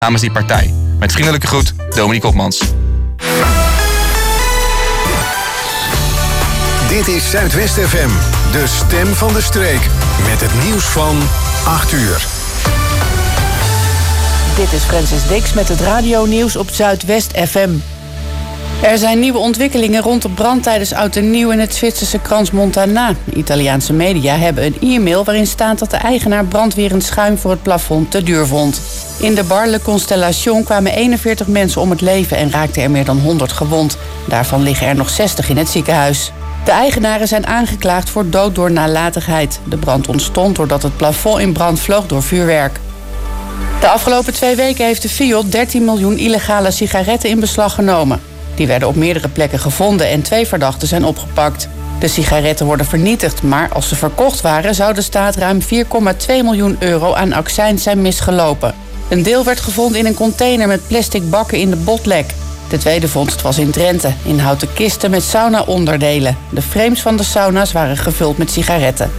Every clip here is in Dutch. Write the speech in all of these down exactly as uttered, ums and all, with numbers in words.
namens die partij. Met vriendelijke groet, Dominique Hopmans. Dit is Zuidwest F M, de stem van de streek. Met het nieuws van acht uur. Dit is Francis Dix met het radionieuws op Zuidwest F M. Er zijn nieuwe ontwikkelingen rond de brand tijdens Oud en Nieuw in het Zwitserse Crans-Montana. Italiaanse media hebben een e-mail waarin staat dat de eigenaar brandwerend schuim voor het plafond te duur vond. In de bar Le Constellation kwamen eenenveertig mensen om het leven en raakten er meer dan honderd gewond. Daarvan liggen er nog zestig in het ziekenhuis. De eigenaren zijn aangeklaagd voor dood door nalatigheid. De brand ontstond doordat het plafond in brand vloog door vuurwerk. De afgelopen twee weken heeft de Fiat dertien miljoen illegale sigaretten in beslag genomen. Die werden op meerdere plekken gevonden en twee verdachten zijn opgepakt. De sigaretten worden vernietigd, maar als ze verkocht waren zou de staat ruim vier komma twee miljoen euro aan accijns zijn misgelopen. Een deel werd gevonden in een container met plastic bakken in de Botlek. De tweede vondst was in Drenthe, in houten kisten met sauna-onderdelen. De frames van de sauna's waren gevuld met sigaretten.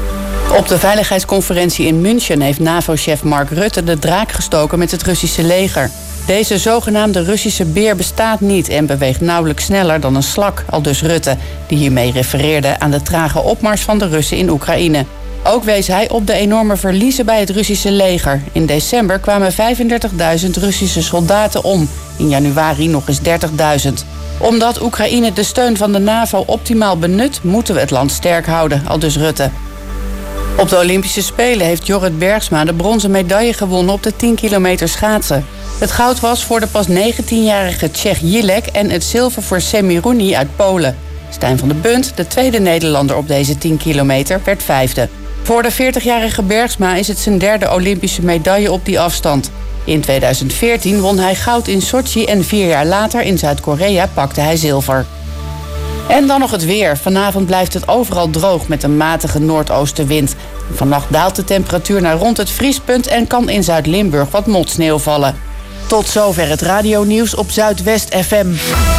Op de veiligheidsconferentie in München heeft NAVO-chef Mark Rutte de draak gestoken met het Russische leger. Deze zogenaamde Russische beer bestaat niet en beweegt nauwelijks sneller dan een slak, aldus Rutte, die hiermee refereerde aan de trage opmars van de Russen in Oekraïne. Ook wees hij op de enorme verliezen bij het Russische leger. In december kwamen vijfendertigduizend Russische soldaten om. In januari nog eens dertigduizend. Omdat Oekraïne de steun van de NAVO optimaal benut, moeten we het land sterk houden, aldus Rutte. Op de Olympische Spelen heeft Jorrit Bergsma de bronzen medaille gewonnen op de tien kilometer schaatsen. Het goud was voor de pas negentienjarige Czech Jilek en het zilver voor Semi Rooney uit Polen. Stijn van de Bunt, de tweede Nederlander op deze tien kilometer, werd vijfde. Voor de veertigjarige Bergsma is het zijn derde Olympische medaille op die afstand. In tweeduizend veertien won hij goud in Sochi en vier jaar later in Zuid-Korea pakte hij zilver. En dan nog het weer. Vanavond blijft het overal droog met een matige noordoostenwind. Vannacht daalt de temperatuur naar rond het vriespunt en kan in Zuid-Limburg wat motsneeuw vallen. Tot zover het radionieuws op Zuidwest F M.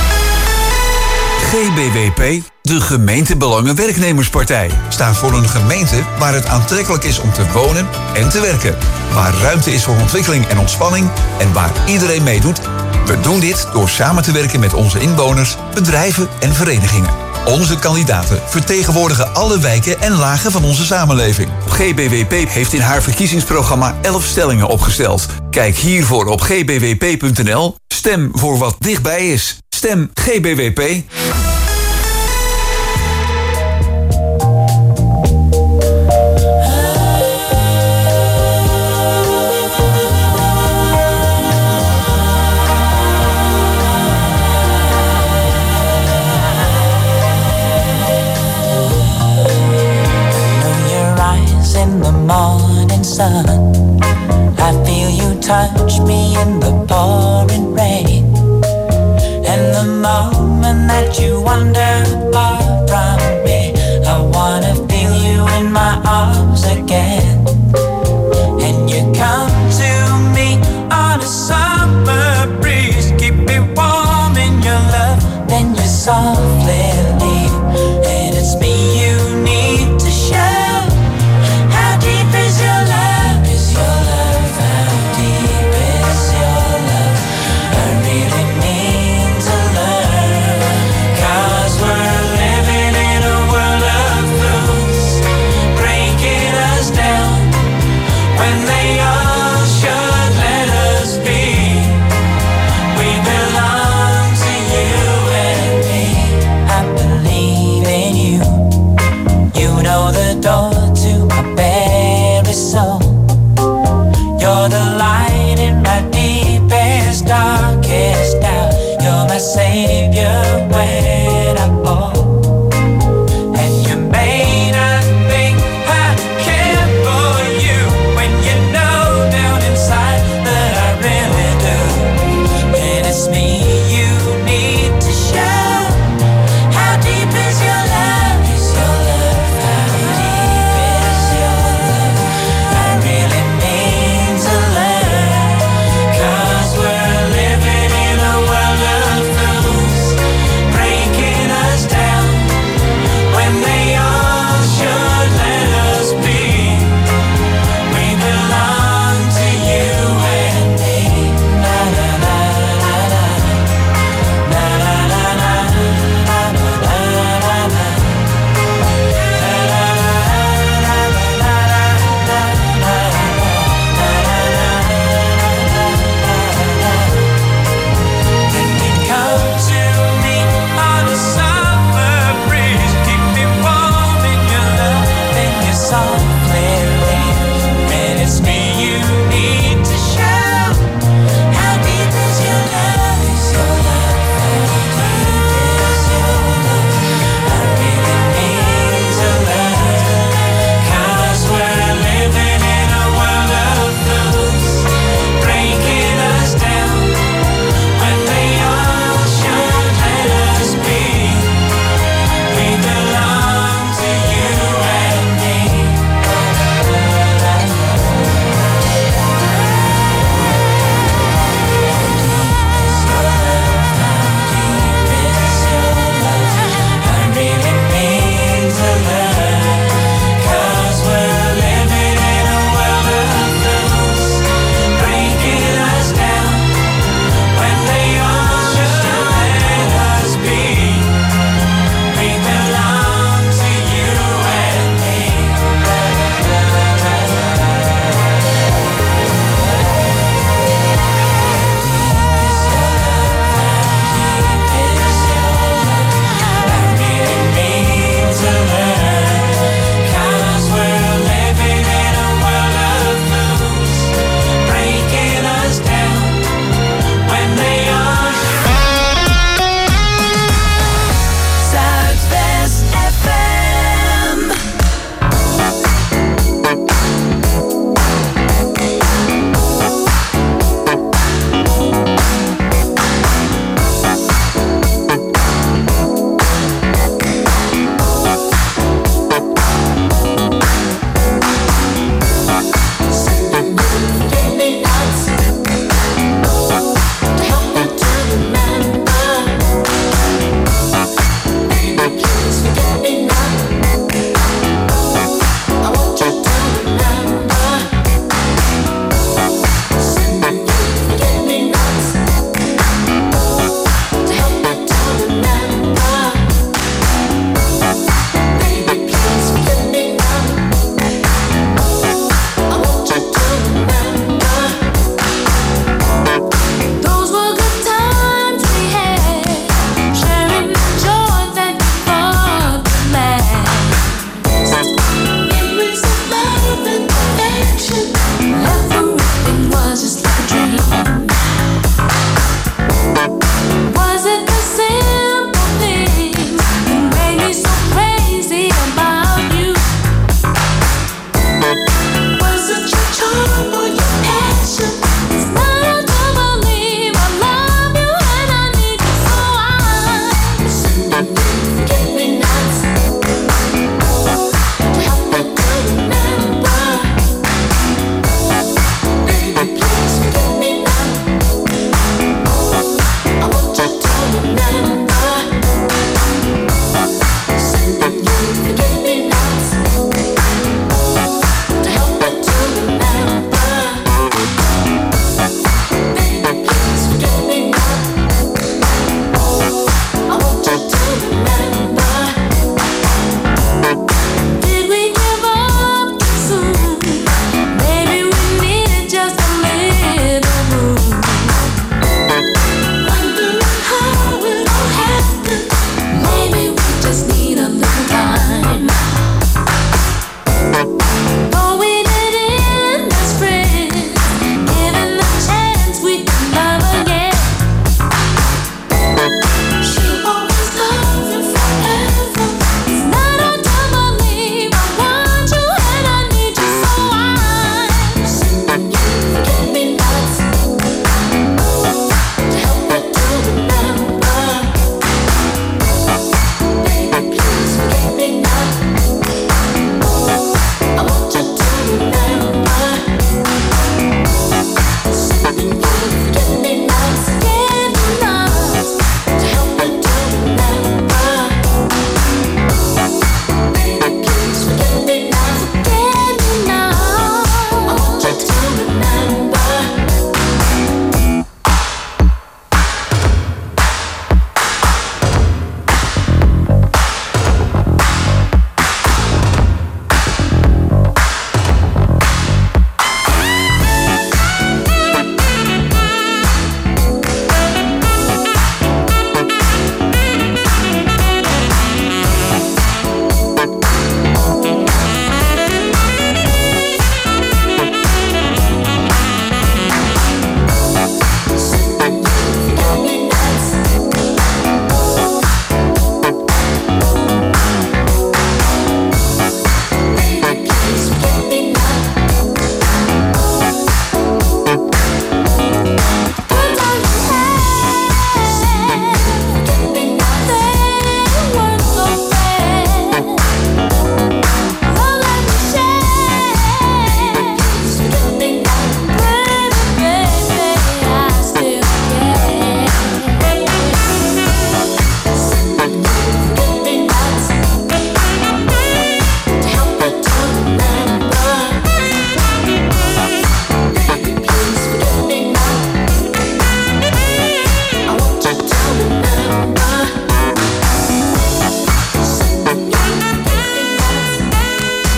G B W P, de gemeentebelangenwerknemerspartij, staat voor een gemeente waar het aantrekkelijk is om te wonen en te werken. Waar ruimte is voor ontwikkeling en ontspanning en waar iedereen meedoet. We doen dit door samen te werken met onze inwoners, bedrijven en verenigingen. Onze kandidaten vertegenwoordigen alle wijken en lagen van onze samenleving. G B W P heeft in haar verkiezingsprogramma elf stellingen opgesteld. Kijk hiervoor op g b w p punt n l. Stem voor wat dichtbij is. Stem G B W P. In the morning sun, I feel you touch me in the pouring rain. And the moment that you wander far from me, I wanna feel you in my arms again. And you come to me on a summer breeze, keep me warm in your love, then you softly leave. And it's me you need to show. Savior when I fall, and you may not think I care for you when you know down inside that I really do. And it's me you need to show. How deep is your love? Is your love? How deep is your love? I really mean to learn, 'cause we're living in a world of breaking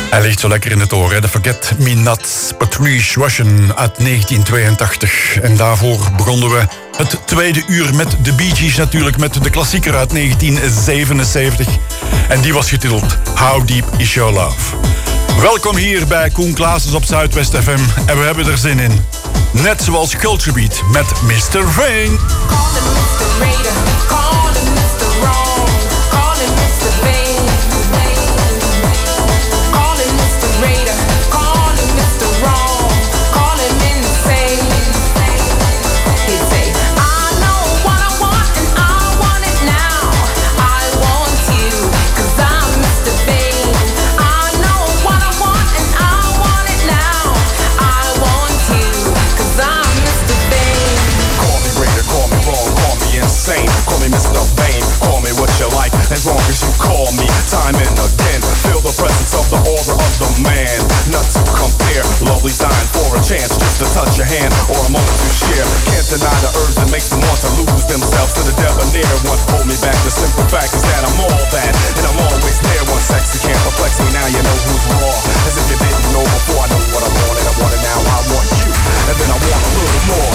Hij ligt zo lekker in het oor, hè? De Forget Me Not, Patrice Rushen uit negentien tweeëntachtig. En daarvoor begonnen we het tweede uur met de Bee Gees natuurlijk, met de klassieker uit negentien zevenenzeventig. En die was getiteld How Deep Is Your Love. Welkom hier bij Koen Klaasens op Zuidwest F M. En we hebben er zin in. Net zoals Culture Beat met mister Vane. As long as you call me time and again, feel the presence of the aura of the man. Not to compare, lovely sign for a chance just to touch your hand or a moment to share. Can't deny the urge that makes them want to lose themselves to the debonair. What hold me back, the simple fact is that I'm all that, and I'm always there. One sexy can't perplex me, now you know who's raw. As if you didn't know before, I know what I wanted, I want it now, I want you, and then I want a little more.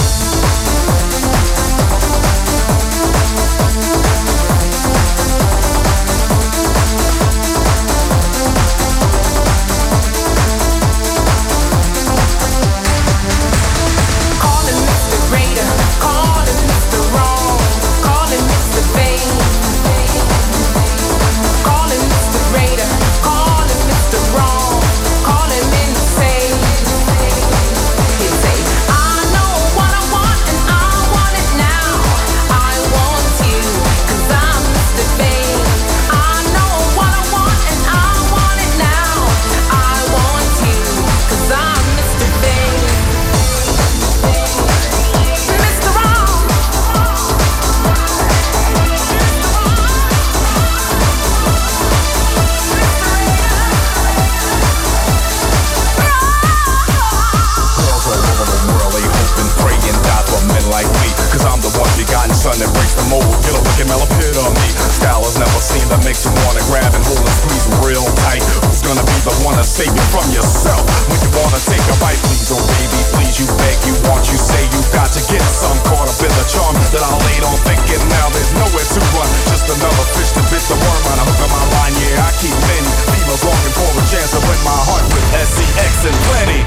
Son that breaks the mold, get a wicked epitome. Style has never seen that makes you wanna grab and hold and squeeze real tight. Who's gonna be the one to save you from yourself when you wanna take a bite? Please, oh baby, please, you beg, you want, you say you got to get some. Caught up in the charm that I laid on thinking now there's nowhere to run. Just another fish that bit the worm on a hook of my line. Yeah, I keep many females longing for a chance to win my heart with S C X and plenty.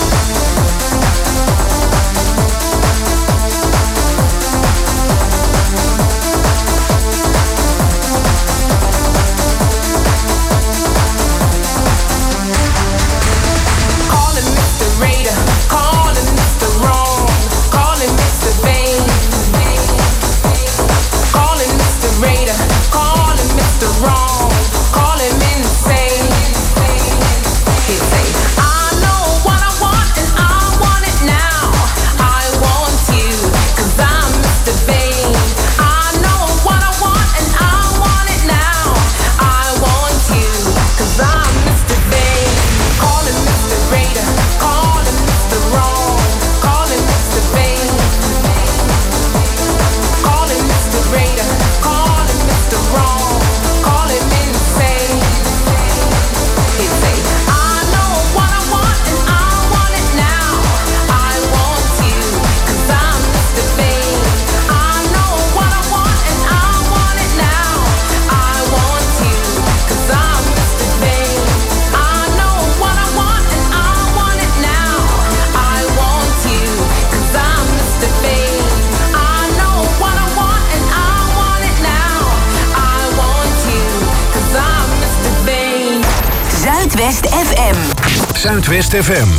Zuidwest F M. Zuidwest F M.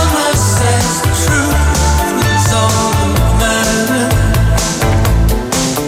Mama says the truth is all that matters.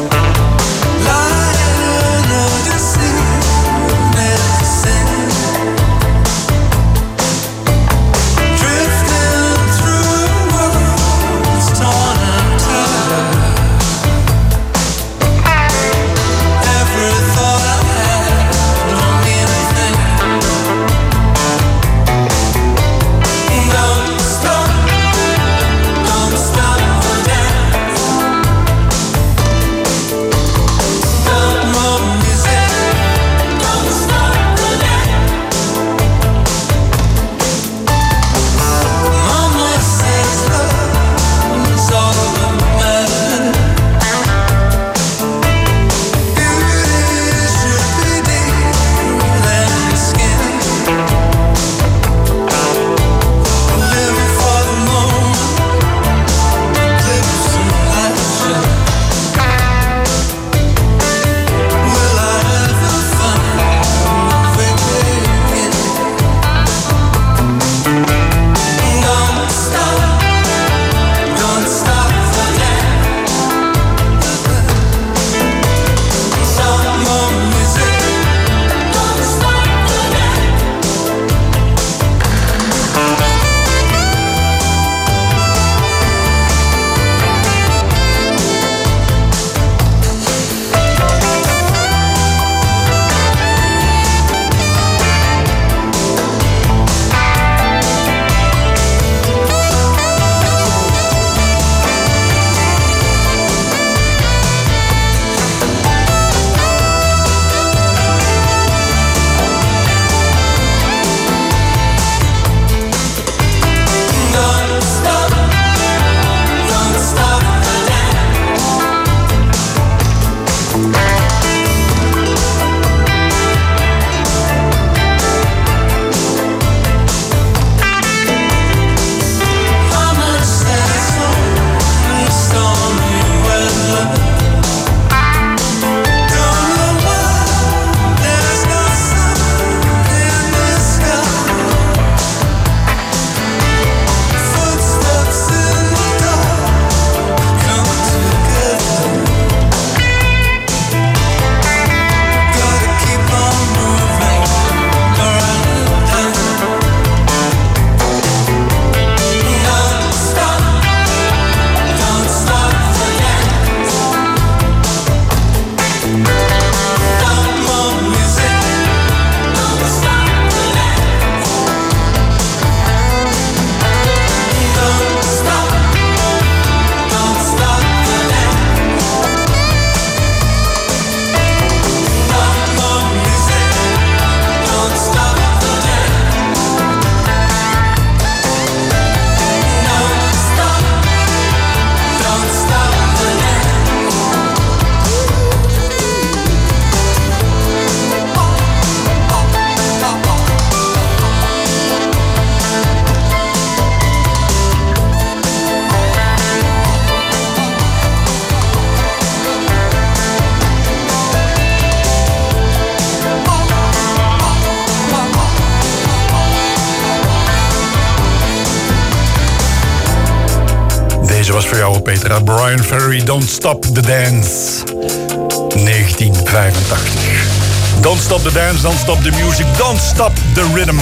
Deze was voor jou, Peter. Brian Ferry, Don't Stop the Dance. negentien vijfentachtig. Don't stop the dance, don't stop the music, don't stop the rhythm.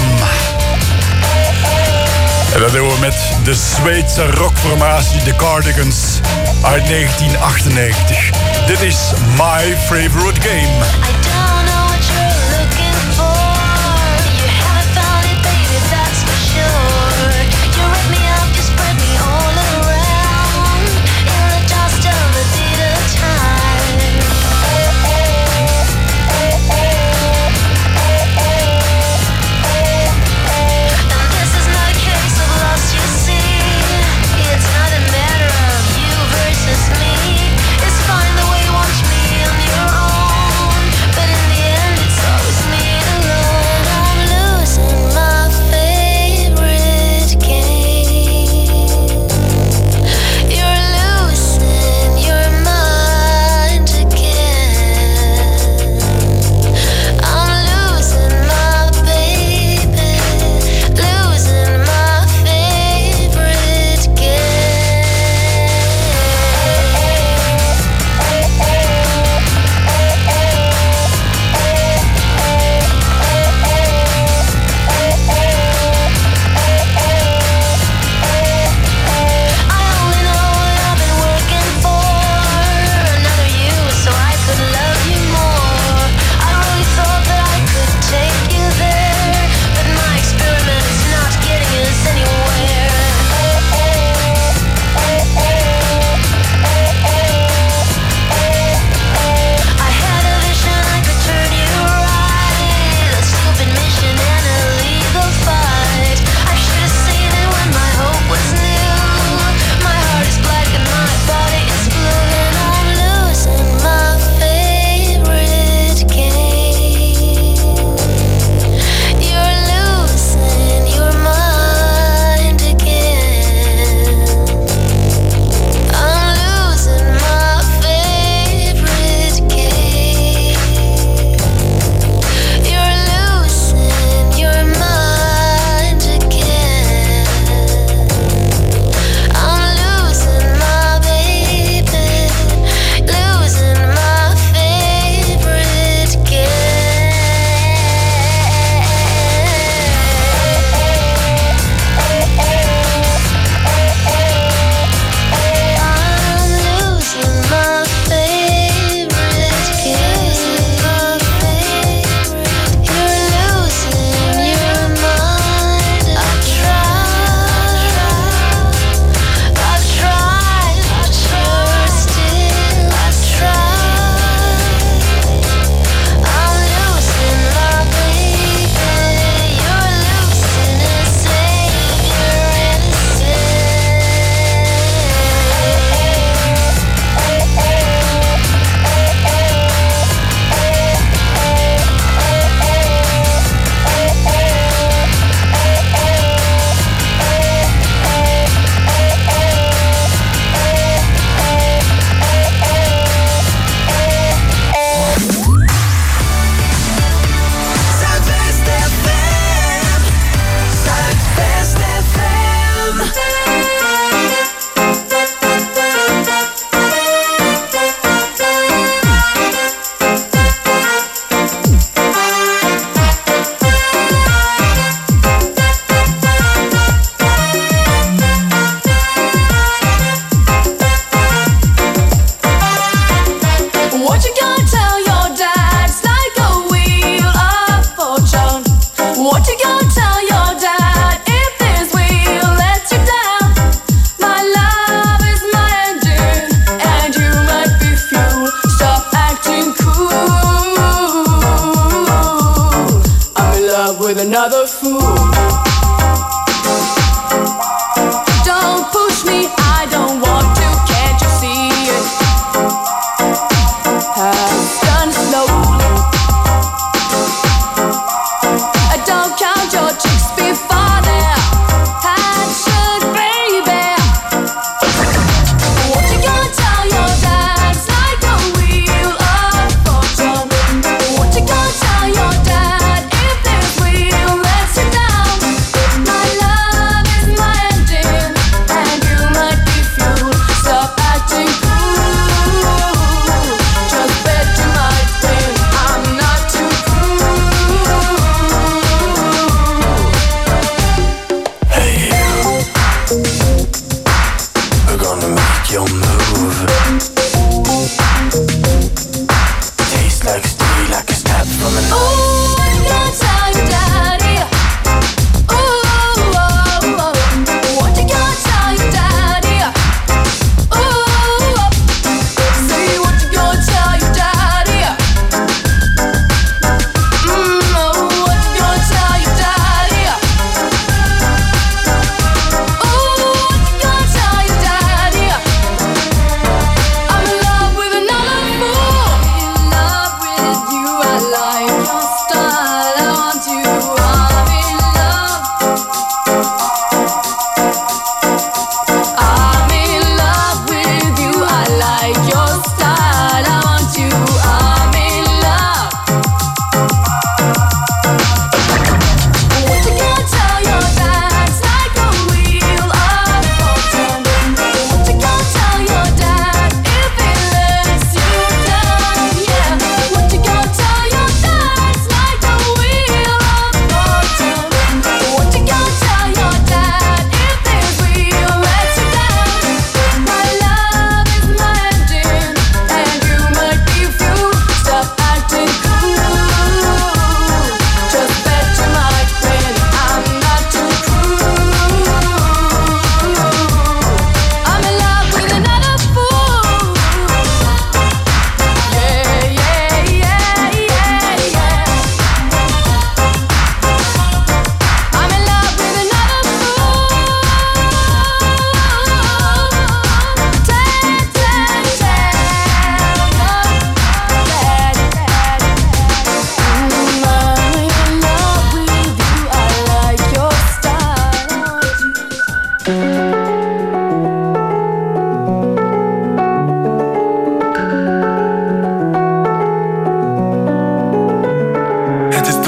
En dat doen we met de Zweedse rockformatie The Cardigans uit negentien achtennegentig. Dit is My Favorite Game. another fool. Don't push me, I don't want to, can't you see it? Has done slowly. Don't count your chicks before they're hatched, baby. What you gonna tell your dad? It's like a wheel of fortune. What you gonna tell your dad? If this wheel lets you down,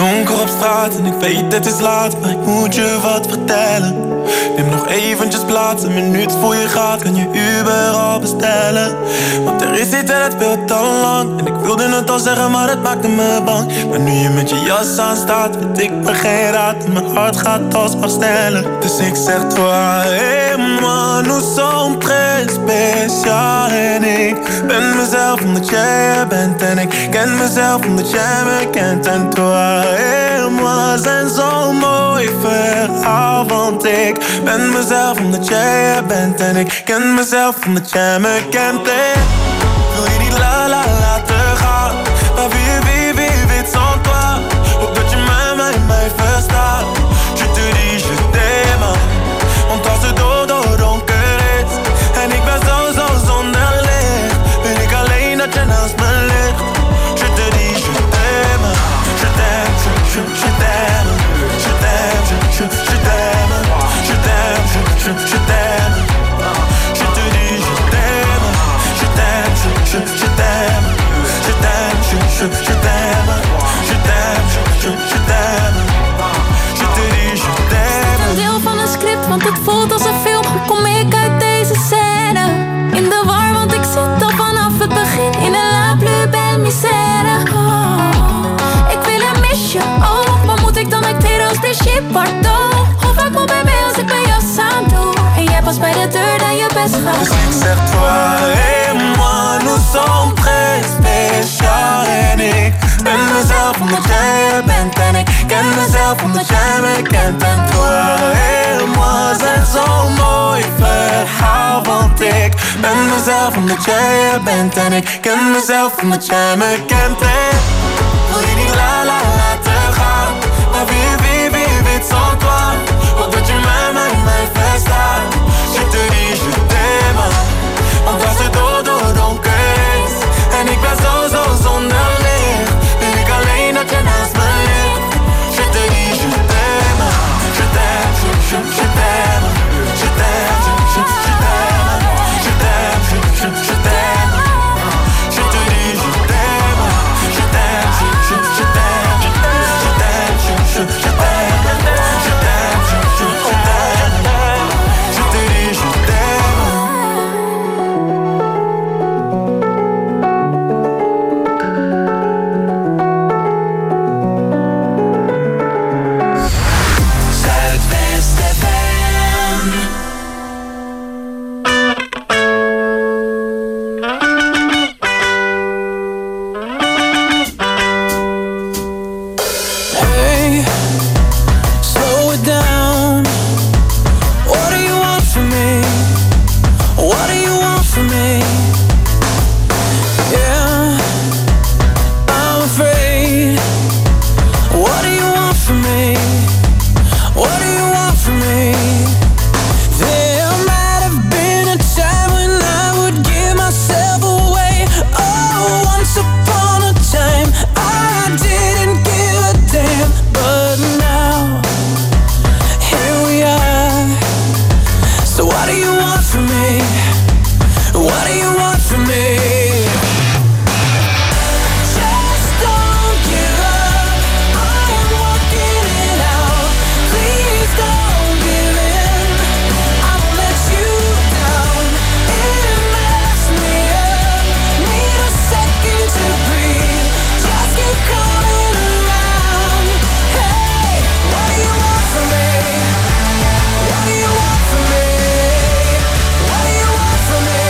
donker op straat en ik weet het is laat, maar ik moet je wat vertellen. Neem nog eventjes plaats, een minuut voor je gaat, kan je Uber al bestellen. Want er is iets en het veel te lang, en ik wilde het al zeggen, maar het maakte me bang. Maar nu je met je jas aan staat, weet ik me geen raad, en mijn hart gaat alsmaar sneller. Dus ik zeg toi, hey man, nous sommes très spécial. En ik ben mezelf omdat jij er bent, en ik ken mezelf omdat jij me kent. En toi et moi zijn zo'n mooi verhaal, want ik ben mezelf omdat jij er bent, en ik ken mezelf omdat jij me kent. En wil je niet la la laten gaan, maar wie wie wie weet sans toi. Hoop dat je mij, mij, mij verstaat. Je te dis je t'aime, want als het dood donker is en ik ben zo zo zonder licht, wil ik alleen dat je naast me ligt. Je te dis je t'aime, je t'aime, je, je, je t'aime, je t'aime, je, je, je t'aime, je t'aime, je, je, je t'aime. Je te dis je t'aime, je t'aime, je, je, je t'aime, je t'aime, je, je, je t'aime, je t'aime, je, je, je t'aime. Je te dis je t'aime. Een deel van een script, want het voelt als een film. Hoe kom ik uit deze scène? In de war, want ik zit al vanaf het begin in een la plus belle misère. Oh, ik wil en mis je, oh, wat moet ik dan acteren als Brigitte Bardot? Hoe vaak moet bij mij als ik mijn jas aan doe en jij pas bij de deur dan je best gaat. Dus ik zeg toi et moi, nous sommes très spécial. En ik ben mezelf omdat jij er bent, en ik ken mezelf omdat jij me kent. En toi et moi zijn zo'n mooi verhaal, want ik ben mezelf omdat jij er bent, en ik ken mezelf omdat jij me kent. En wil je niet la la laten gaan, maar wie wie wie weet sans toi. Hoop dat je mij, mij, mij verstaat. Je te dis je t'aime, want als het dood donker is en ik ben zo zo zonder licht, wil ik alleen dat je naast me ligt. Je te dis je t'aime, je t'aime, je, je, je t'aime, je t'aime, je, je, je t'aime, je t'aime, je, je, je t'aime. Je te dis je t'aime, je t'aime, je, je, je t'aime, je t'aime, je, je, je t'aime, je t'aime, je, je, je t'aime. Je te dis je t'aime. Zuidwest F M. Hey, slow it down. What do you want from me? What do you want from me? Yeah, I'm afraid. What do you want from me? What do you want from me? There might have been a time when I would give myself away. Oh, once upon a time I didn't give a damn, but now here we are. So what do you want from me? What do you want from me? Just don't give up. I am working it out. Please don't give in. I won't let you down. It messes me up. Need a second to breathe. Just keep coming around. Hey, what do you want from me? What do you want from me? What do you want from me?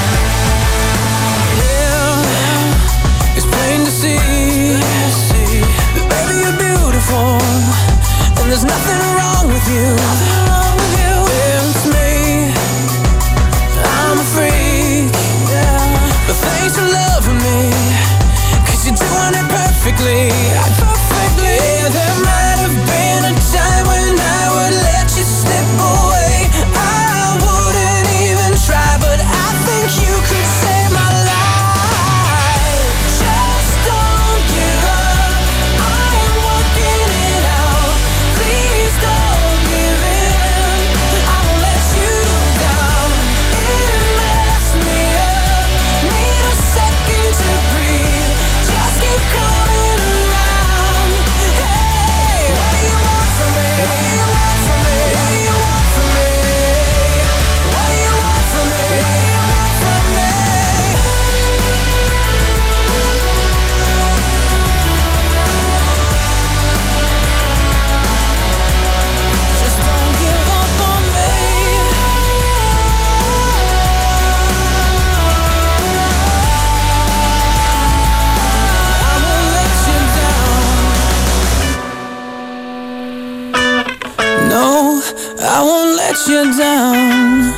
Yeah, it's plain to see that baby you're beautiful, and there's nothing wrong with you. It's me, I'm a freak, but thanks for loving me, 'cause you're doing it perfectly. Perfectly. Yeah, there might have been a time when I would let you slip away. I wouldn't even try, but I think you could save my life. Just don't give up. I am working it out. Please don't give in. I won't let you down.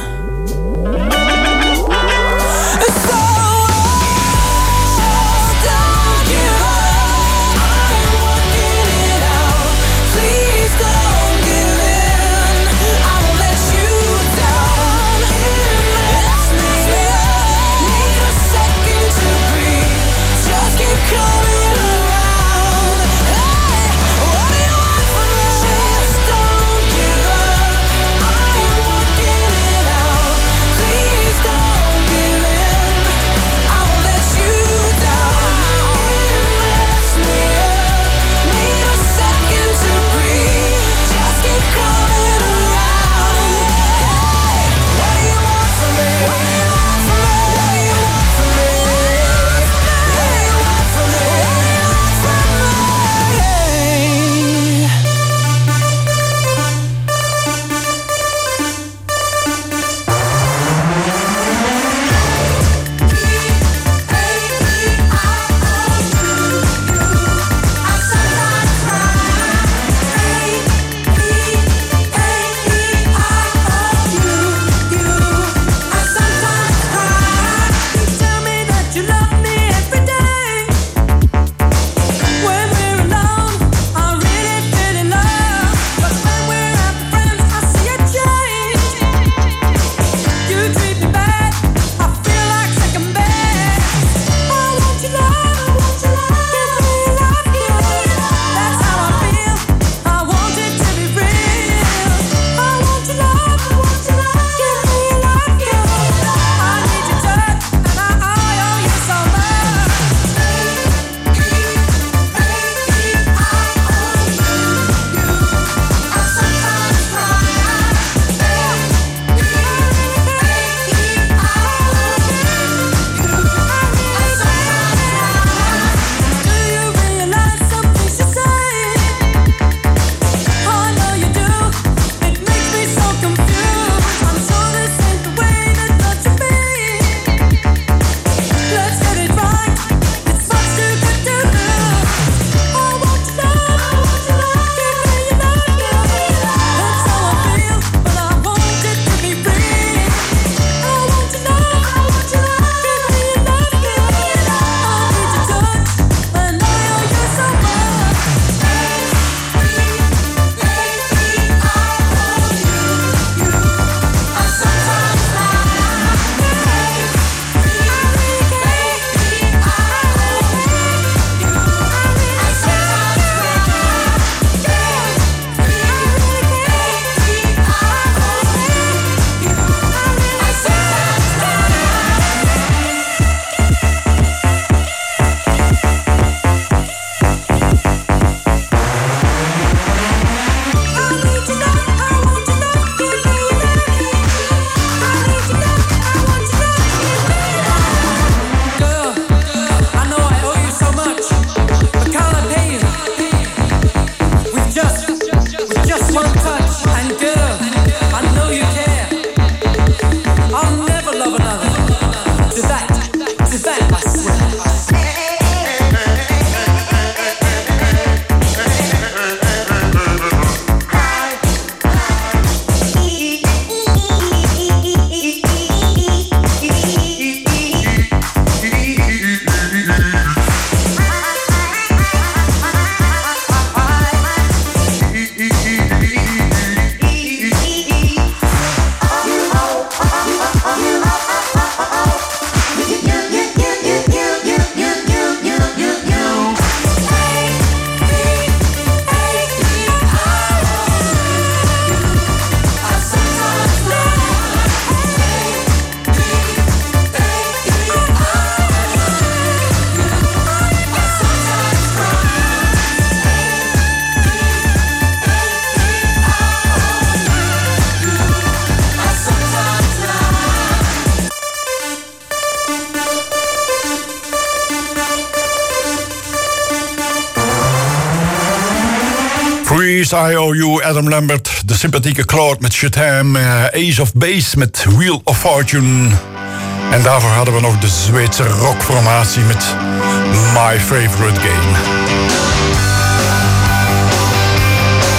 Freeze, I O U, Adam Lambert. De sympathieke Claude met Shatam. Uh, Ace of Base met Wheel of Fortune. En daarvoor hadden we nog de Zweedse rockformatie met My Favorite Game.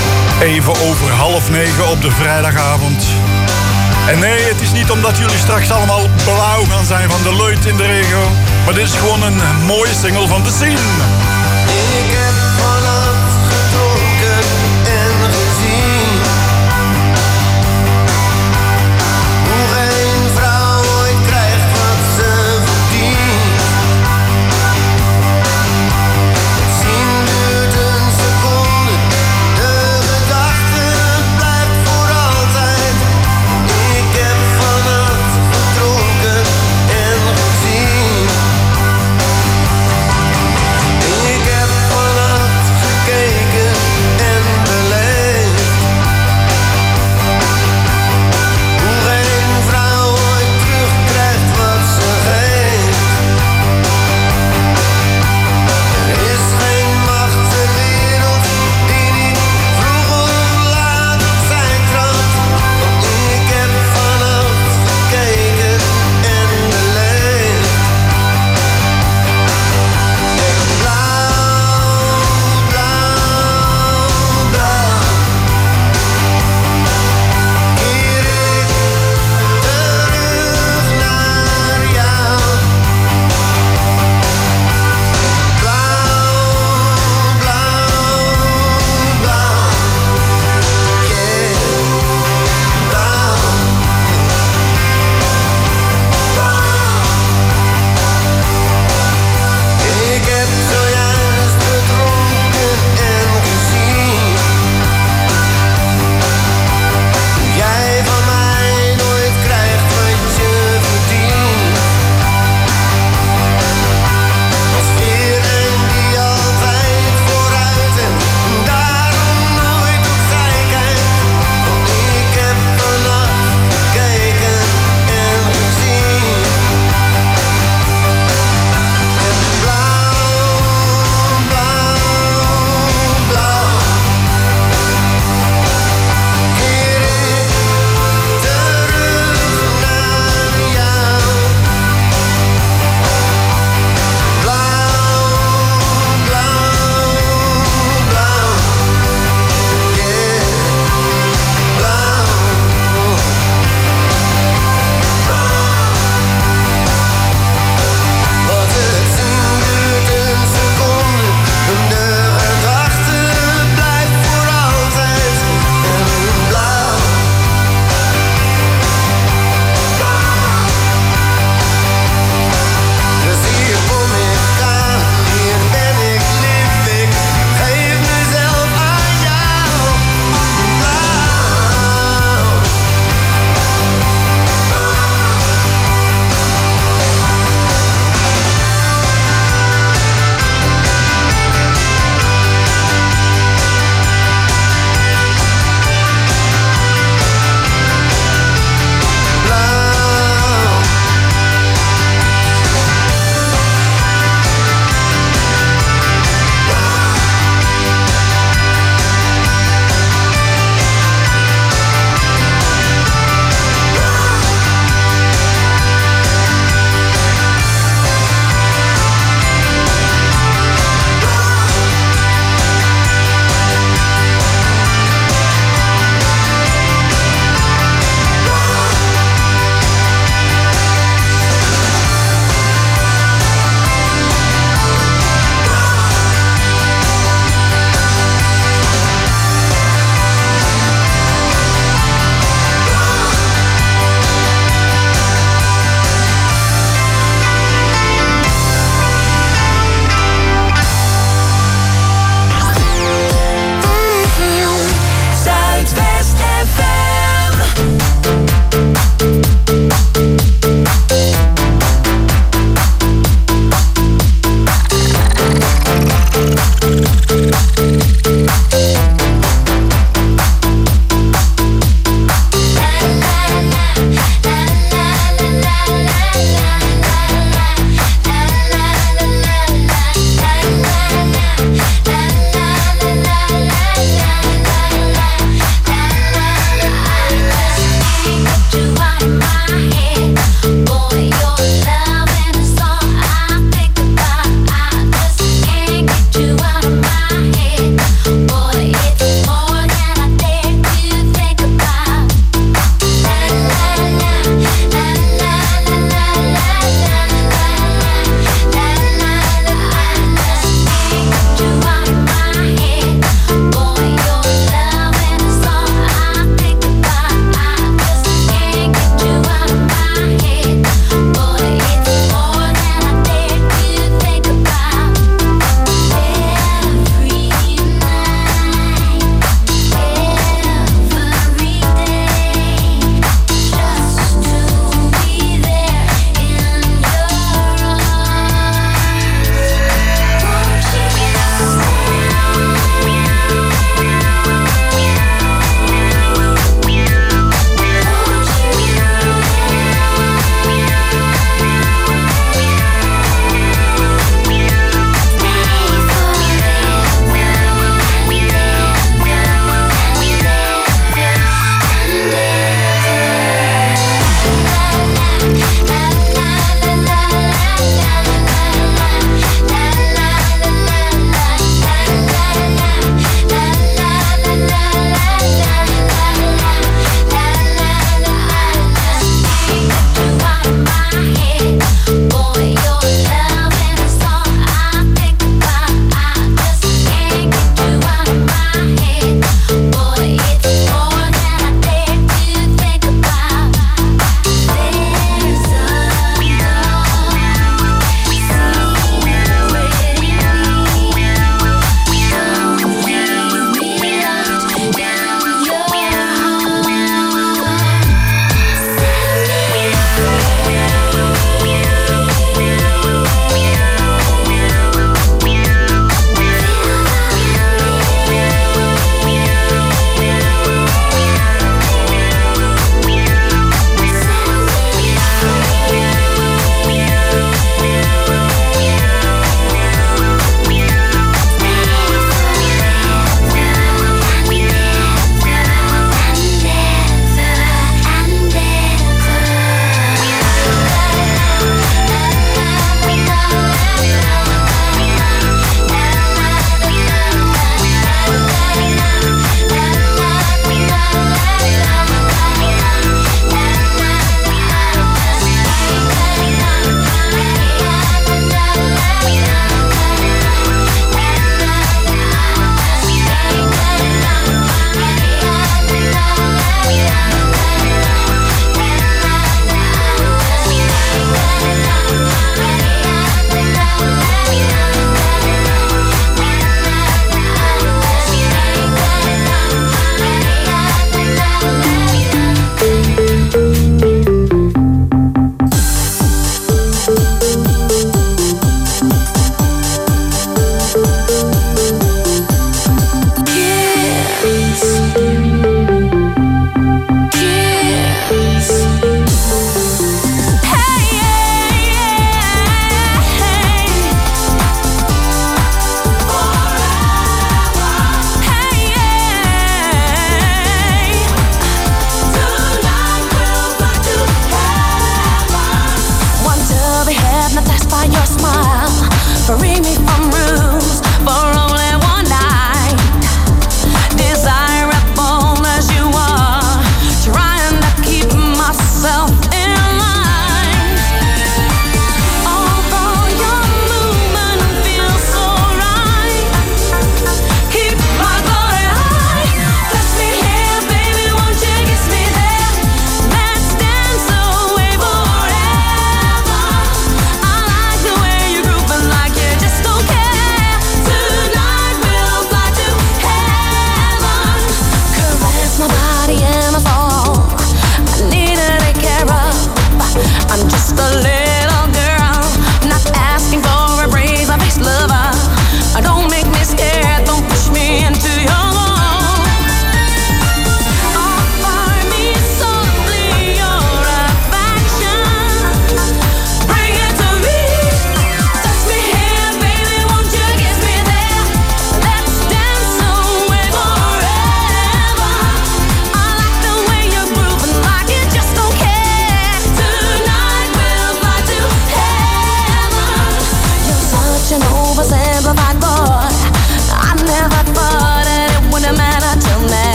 Even over half negen op de vrijdagavond. En nee, het is niet omdat jullie straks allemaal blauw gaan zijn van de leut in de regio. Maar dit is gewoon een mooie single van te zien. Ik heb vannacht gedronken en gezien hoe geen vrouw ooit krijgt wat ze verdient. Het zien duurt een seconde, de gedachte blijft voor altijd. Ik heb vannacht gedronken en gezien.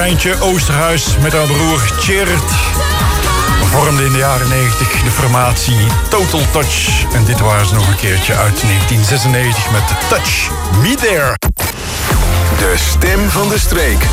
Trijntje Oosterhuis met haar broer Tjeerd vormden in de jaren negentig de formatie Total Touch. En dit waren ze nog een keertje uit negentien zesennegentig met Touch Me There. De stem van de streek.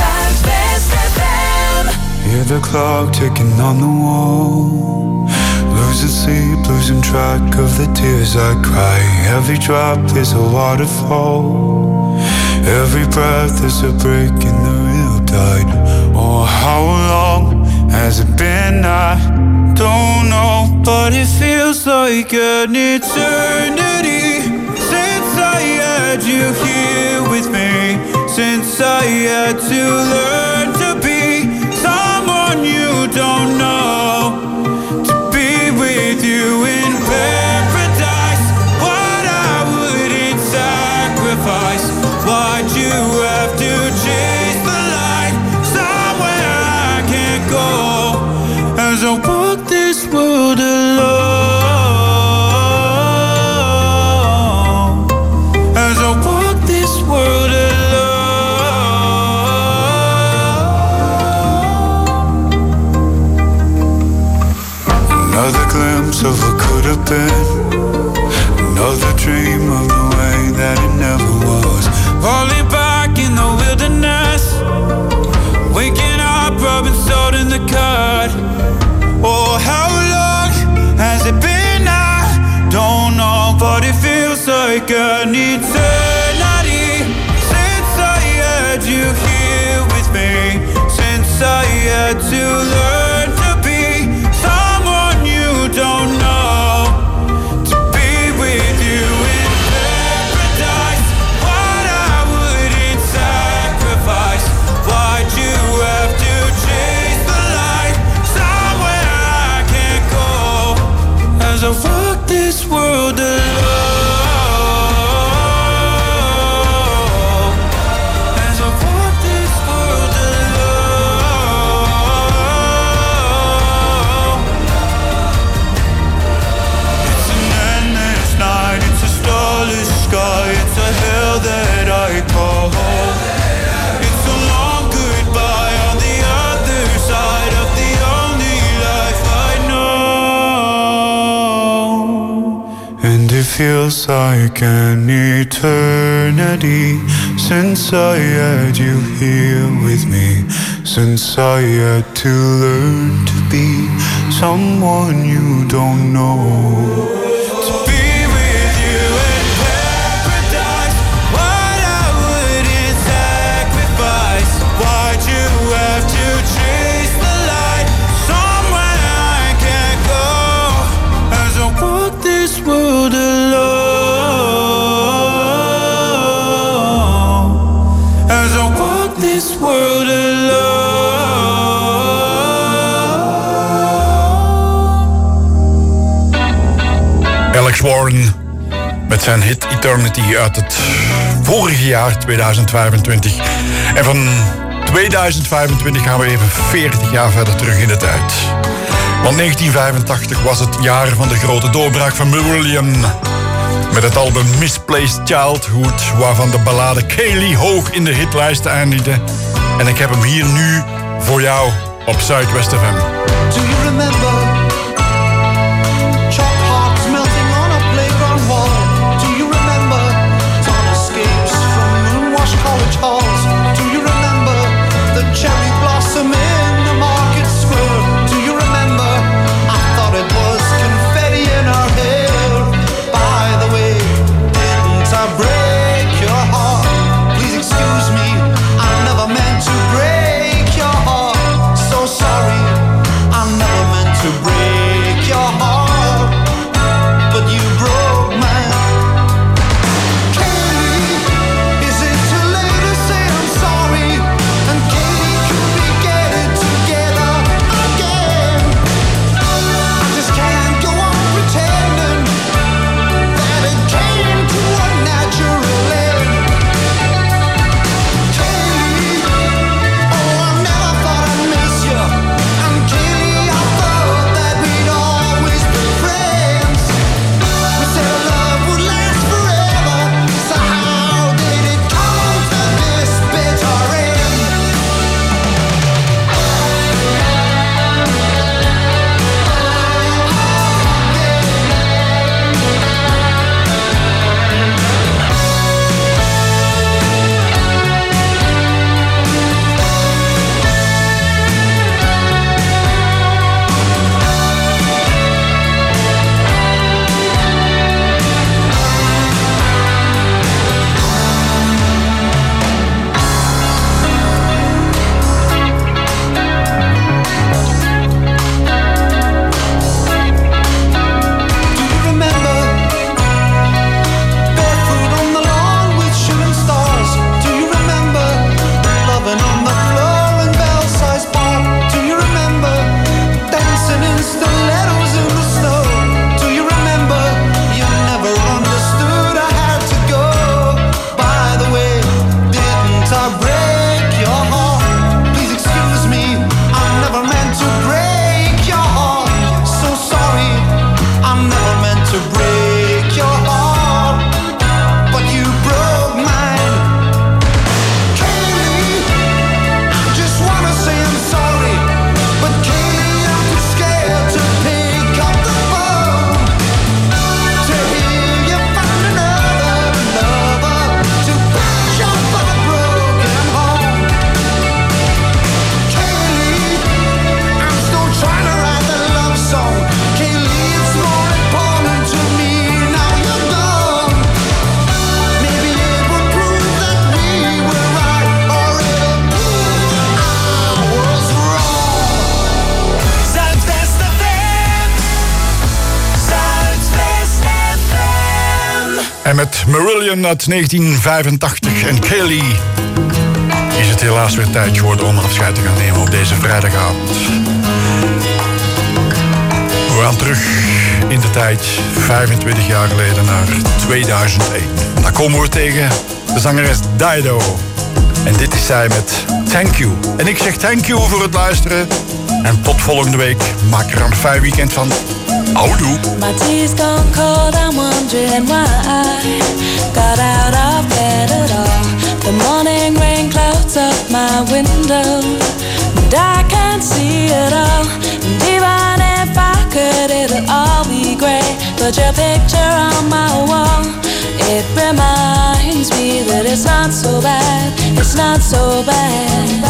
Hear the clock ticking on the wall. Losing sleep, losing track of the tears I cry. Every drop is a waterfall. Every breath is a break in the real tide. Oh, how long has it been? I don't know, but it feels like an eternity since I had you here with me. Since I had to learn to be someone you don't know, to be with you in paradise. What I wouldn't sacrifice. Why'd you have to chase the light somewhere I can't go? As I walk this world alone, as I walk this world alone. Another glimpse of what could have been. Another dream of the way that it never was. Falling back in the wilderness. Waking up, rubbing salt in the cut. Oh, how long has it been? I don't know, but it feels like an eternity since I had you here with me. Since I had to learn to be someone you don't know, to be with you in paradise. What I wouldn't sacrifice. Why'd you have to chase the light somewhere I can't go? As I walk this world alone, as I walk this world alone. It's an endless night, it's a starless sky, it's a hell that I call home. It's a long goodbye on the other side of the only life I know. And it feels like an eternity since I had you here with me. Since I had to learn to be someone you don't know. To be with you in paradise. What I wouldn't sacrifice. Why'd you have to chase the light somewhere I can't go? As I walk this world alone, as I walk this world alone. Alex Warren met zijn hit Eternity uit het vorige jaar, tweeduizend vijfentwintig. En van tweeduizend vijfentwintig gaan we even veertig jaar verder terug in de tijd. Want negentien vijfentachtig was het jaar van de grote doorbraak van Marillion. Met het album Misplaced Childhood, waarvan de ballade Kaylee hoog in de hitlijsten eindigde. En ik heb hem hier nu voor jou op Zuidwest F M. Do you remember chalk hearts melting on a playground wall? Do you remember dawn escapes from moonwashed college halls? Do you remember the cherry blossom in the market square? Do you remember I thought it was confetti in our hair? By the way, didn't I break your heart? Please excuse me, I never meant to break your heart. So sorry, I never meant to break En met Marillion uit negentien vijfentachtig en Kelly is het helaas weer tijd geworden om afscheid te gaan nemen op deze vrijdagavond. We gaan terug in de tijd, vijfentwintig jaar geleden, naar tweeduizend één. Daar komen we tegen de zangeres Dido. En dit is zij met Thank You. En ik zeg thank you voor het luisteren. En tot volgende week. Maak er een fijn weekend van. Houdoe. My tea's gone cold, I'm wondering why I got out of bed at all. The morning rain clouds up my window, and I can't see it all. And even if I could, it'll all be grey. But your picture on my wall, it reminds me that it's not so bad. It's not so bad.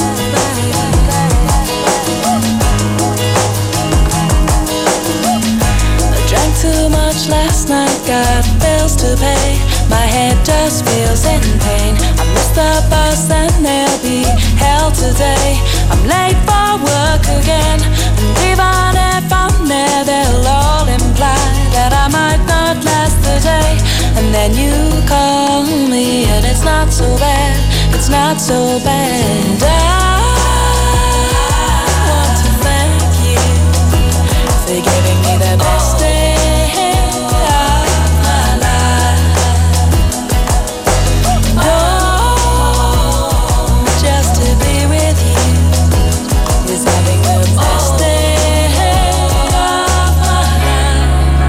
Drank too much last night, got bills to pay. My head just feels in pain. I missed the bus and there'll be hell today. I'm late for work again, and even if I'm there, they'll all imply that I might not last the day. And then you call me and it's not so bad. It's not so bad. I want to thank you for giving me the best day of my life. Oh, just to be with you is having the best day of my life.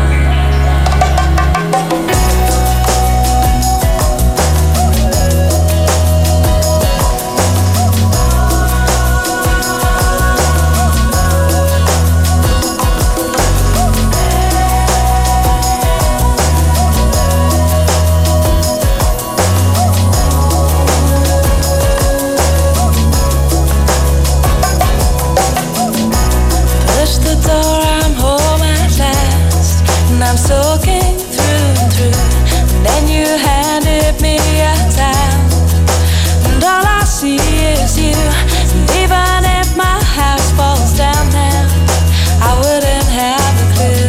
I'm soaking through and through. And then you handed me a towel, and all I see is you. And even if my house falls down now, I wouldn't have a clue,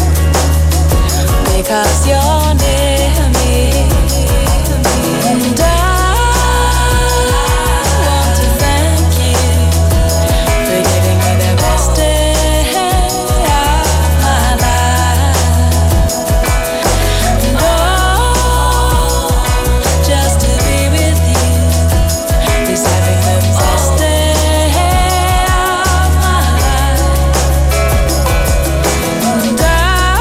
because you're near me. And I want to thank you for giving me the best day of my life. Just to be with you is having the best day of my life. And I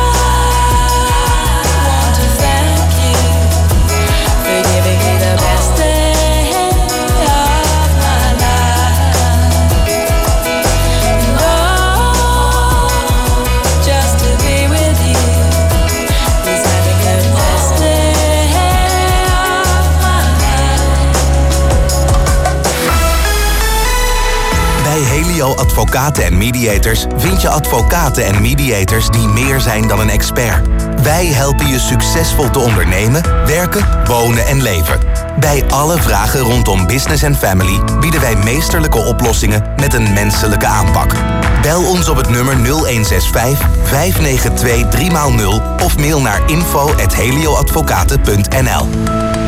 want to thank you for giving me the best day of my life. And oh, just to be with you is having the best day of my life. Bij Helio Advocaten en Mediators vind je advocaten en mediators die meer zijn dan een expert. Wij helpen je succesvol te ondernemen, werken, wonen en leven. Bij alle vragen rondom business en family bieden wij meesterlijke oplossingen met een menselijke aanpak. Bel ons op het nummer nul een zes vijf, vijf negen twee, drie nul of mail naar info at helioadvocaten punt n l.